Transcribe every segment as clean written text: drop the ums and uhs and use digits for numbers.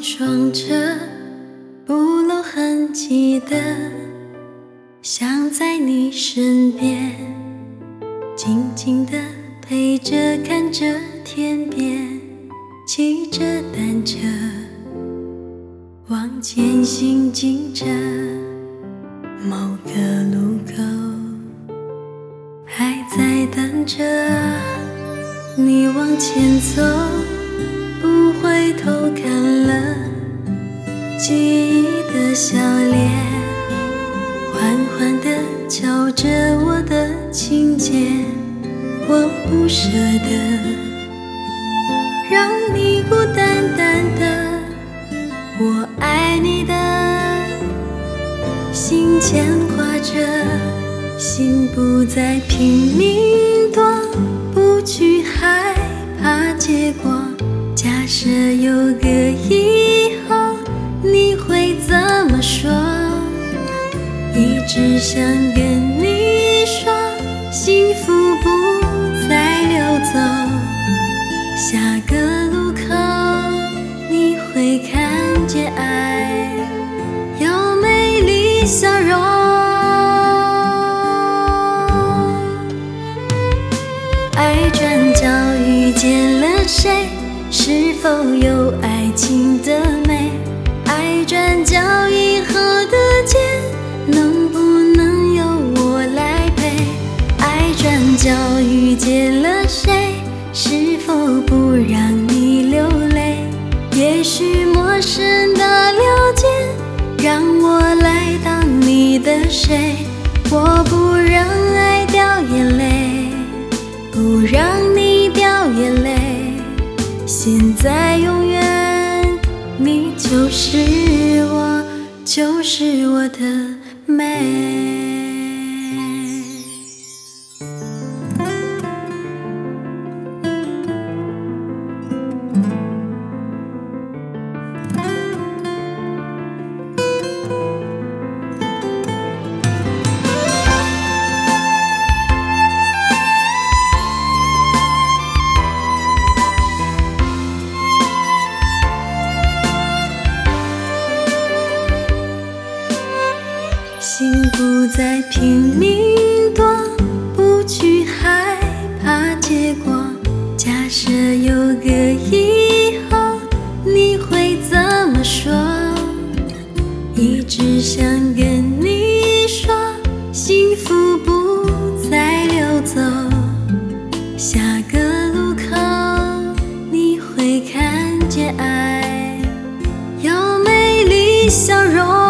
装着不露痕迹的，想在你身边，静静地陪着，看着天边，骑着单车往前行进着，某个路口还在等着你往前走，不回头看了记忆的笑脸，缓缓地敲着我的琴键，我不舍得让你孤单单的，我爱你的心牵挂着，心不再拼命躲，不去害怕结果。假设有个以后，你会怎么说？一直想跟你说，幸福不再溜走，下个路口你会看见爱有美丽笑容。爱转角遇见了谁？是否有爱情的美？爱转角以后的街，能不能由我来陪？爱转角遇见了谁？是否不让你流泪？也许陌生的了解，让我来当你的谁？我不让爱掉眼泪，不让你掉眼泪，现在永远，你就是我，就是我的美。心不再拼命躲，不去害怕结果。假设有个以后，你会怎么说？一直想跟你说，幸福不再溜走，下个路口你会看见爱有美丽笑容。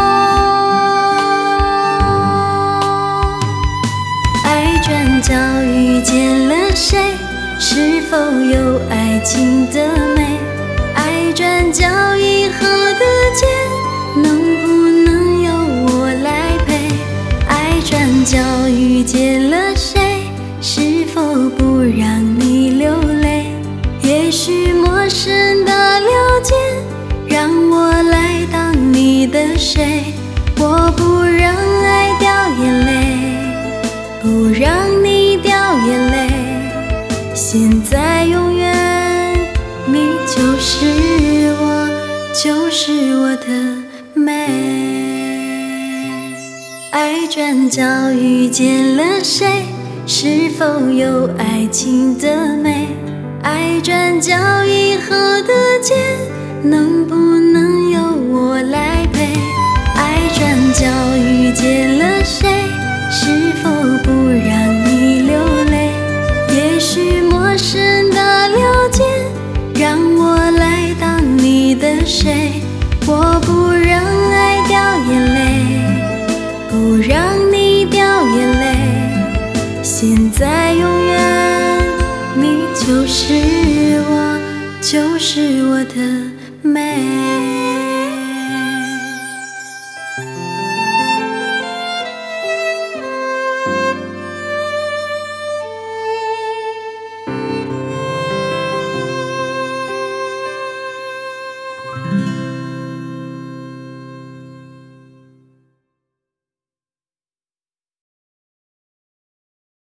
转角遇见了谁？是否有爱情的美？爱转角以后的街，能不能由我来陪？爱转角遇见了谁？是否不让你流泪？也许陌生的了解，让我来当你的谁？我不让爱掉眼泪，不让你掉眼泪，现在永远，你就是我，就是我的美。爱转角遇见了谁？是否有爱情的美？爱转角以后的街，能不能由我来陪？爱转角遇见了谁？是否不让你流泪？也许陌生的了解，让我来当你的谁？我不让爱掉眼泪，不让你掉眼泪，现在永远，你就是我，就是我的美。